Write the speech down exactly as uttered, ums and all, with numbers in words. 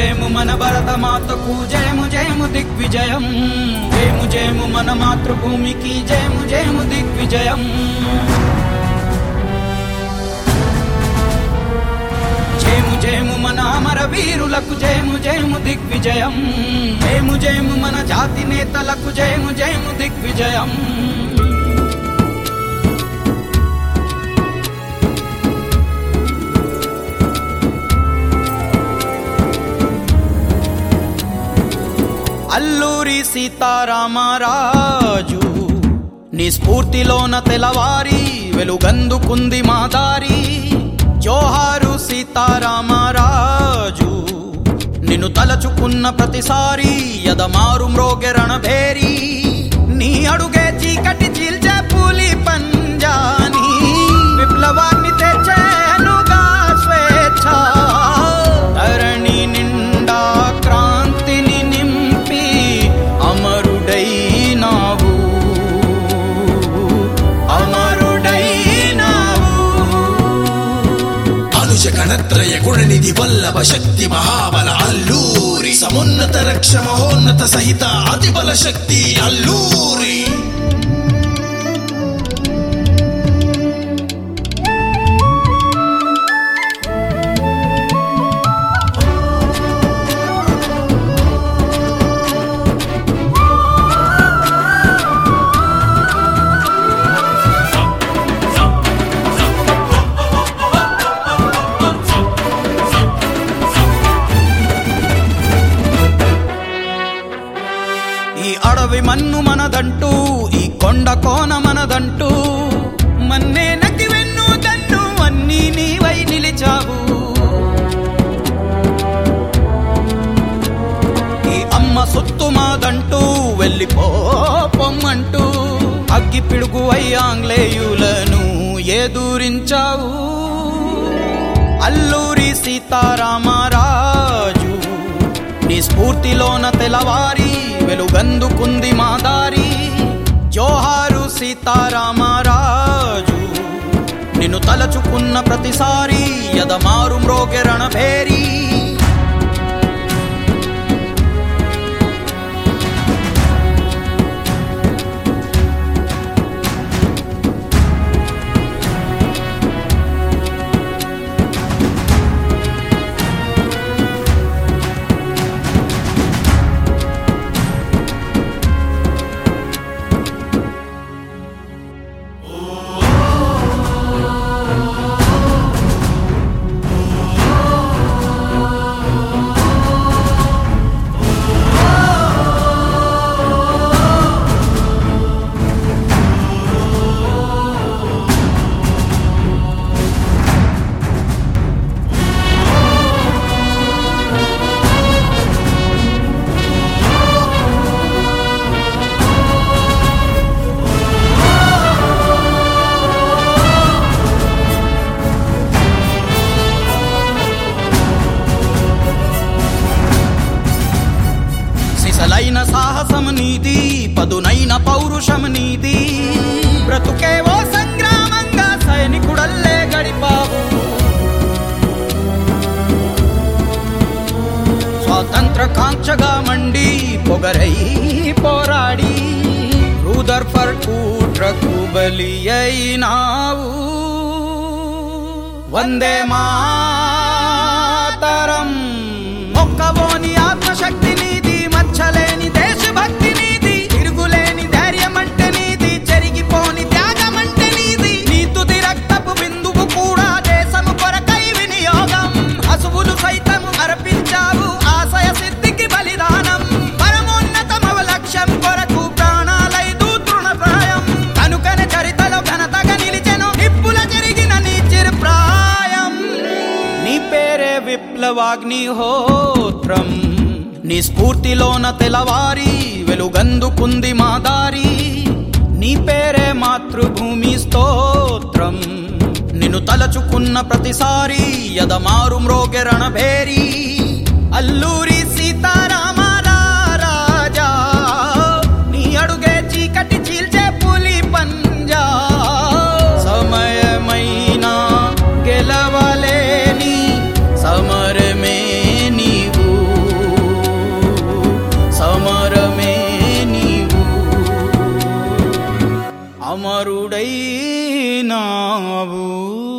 జయము మన భరతమాతకు జయము జయము దిగ్విజయం. జయము జయము మన మాతృభూమికి జయము జయము దిగ్విజయం. జయము జయము మన అమర వీరులకు జయము జయము దిగ్విజయం. జయము జయము మన జాతి నేతలకు జయము జయము దిగ్విజయం. అల్లూరి సీతారామరాజు నీ స్ఫూర్తిలోన తెలవారి వెలుగందుకుంది మా దారి. జోహారు సీతారామరాజు నిన్ను తలచుకున్న ప్రతిసారి యదమారు మ్రోగె రణభేరి. నీ అడుగే చీకటి చీల్చే పూలి పంజాని విప్లవాన్ని తెచ్చేనుగా స్వేచ్ఛ. ధరణి నిండా క్రాంతిని నింపి అమరుడైనావు అమరుడైనావు. అనుజ గణత్రయ గుణనిధి వల్లభ శక్తి మహాబల అల్లూరి. సమున్నత రక్ష మహోన్నత సహిత అతిబల శక్తి అల్లూరి. ఈ అడవి మన్ను మనదంటూ ఈ కొండ కోన మనదంటూ మన్నే నకి వెన్ను దన్ను అన్నీ నీవై నిలిచావు. ఈ అమ్మ సొత్తు మాదంటూ వెళ్ళిపోమ్మంటూ అగ్గి పిడుగు అయి ఆంగ్లేయులను ఎదురించావు. అల్లూరి సీతారామరాజు నీ స్ఫూర్తిలోన తెలవారి వెలుగందుకుంది మా దారి. జోహారు సీతారామరాజు నిన్ను తలచుకున్న ప్రతిసారి యదమారు మ్రోగె రణభేరి. సిసలైన సాహసం నీది పదునైన పౌరుషం నీది. బ్రతుకే ఓ సంగ్రామంగా సైనికుడల్లే గడిపావు. స్వాతంత్ర కాంక్షగా మండి పొగరై పోరాడి రూదర్ఫర్డ్ కుట్రకు బలి అయినావు. వందే మాతరం మొక్కవోని ఆత్మశక్తి నీది. మచ్చలేని దేశభక్తి నీది. తిరుగులేని ధైర్యం అంటే నీది. చెరిగిపోని త్యాగం అంటే నీది. నీ తుది రక్తపు బిందువు కూడా దేశము కొరకై వినియోగం. అసువులు సైతం అర్పించావు ఆశయ సిద్ధికి బలిదానం. పరమోన్నతమవ లక్ష్యం కొరకు ప్రాణాలైదు తృణప్రాయం. కనుకనే చరితలో ఘనతగా నిలిచెను నిప్పుల జరిగిన నీ చిరప్రాయం. నీ పేరే విప్లవాగ్నిహోత్రం. నీ స్ఫూర్తిలోన తెలవారి వెలుగందుకుంది మా దారి. నీ పేరే మాతృభూమి స్తోత్రం. నిన్ను తలచుకున్న ప్రతిసారి యదమారు మ్రోగె రణభేరి. అల్లూరి సీతారామరాజా నీ అడుగే చీకటి చీల్చే పులి పంజా. సమయమైనా గెలవలేని సమరమే నీవు. అమరుడైనావు.